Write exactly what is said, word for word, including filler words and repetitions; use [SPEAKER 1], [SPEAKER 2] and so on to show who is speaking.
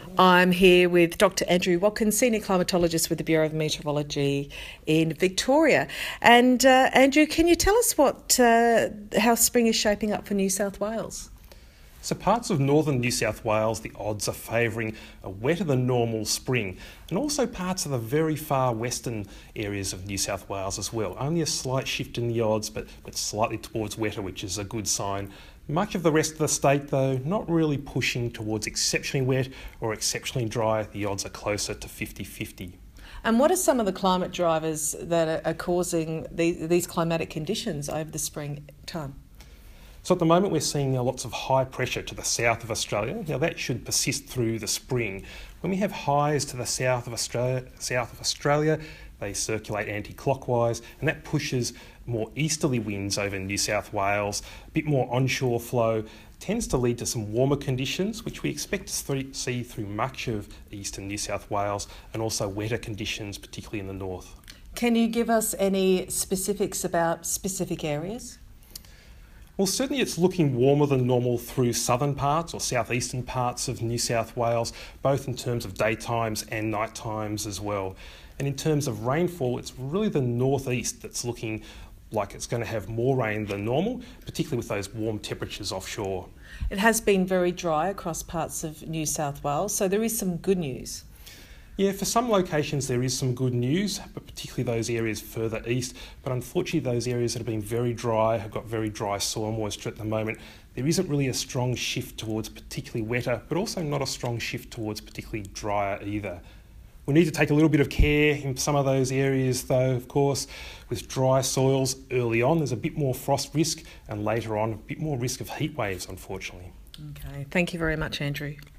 [SPEAKER 1] I'm here with Doctor Andrew Watkins, Senior Climatologist with the Bureau of Meteorology in Victoria. And uh, Andrew, can you tell us what uh, how spring is shaping up for New South Wales?
[SPEAKER 2] So parts of northern New South Wales, the odds are favouring a wetter than normal spring, and also parts of the very far western areas of New South Wales as well. Only a slight shift in the odds, but, but slightly towards wetter, which is a good sign. Much of the rest of the state, though, not really pushing towards exceptionally wet or exceptionally dry. The odds are closer to fifty-fifty.
[SPEAKER 1] And what are some of the climate drivers that are causing these, these climatic conditions over the springtime?
[SPEAKER 2] So at the moment we're seeing lots of high pressure to the south of Australia. Now that should persist through the spring. When we have highs to the south of Australia, south of Australia, they circulate anti-clockwise, and that pushes more easterly winds over New South Wales. A bit more onshore flow tends to lead to some warmer conditions, which we expect to th- see through much of eastern New South Wales, and also wetter conditions, particularly in the north.
[SPEAKER 1] Can you give us any specifics about specific areas?
[SPEAKER 2] Well, certainly it's looking warmer than normal through southern parts or southeastern parts of New South Wales, both in terms of daytimes and night times as well. And in terms of rainfall, it's really the northeast that's looking like it's going to have more rain than normal, particularly with those warm temperatures offshore.
[SPEAKER 1] It has been very dry across parts of New South Wales, so there is some good news.
[SPEAKER 2] Yeah, for some locations there is some good news, but particularly those areas further east. But unfortunately those areas that have been very dry, have got very dry soil moisture at the moment, there isn't really a strong shift towards particularly wetter, but also not a strong shift towards particularly drier either. We need to take a little bit of care in some of those areas though, of course. With dry soils early on, there's a bit more frost risk, and later on, a bit more risk of heat waves, unfortunately.
[SPEAKER 1] Okay, thank you very much, Andrew.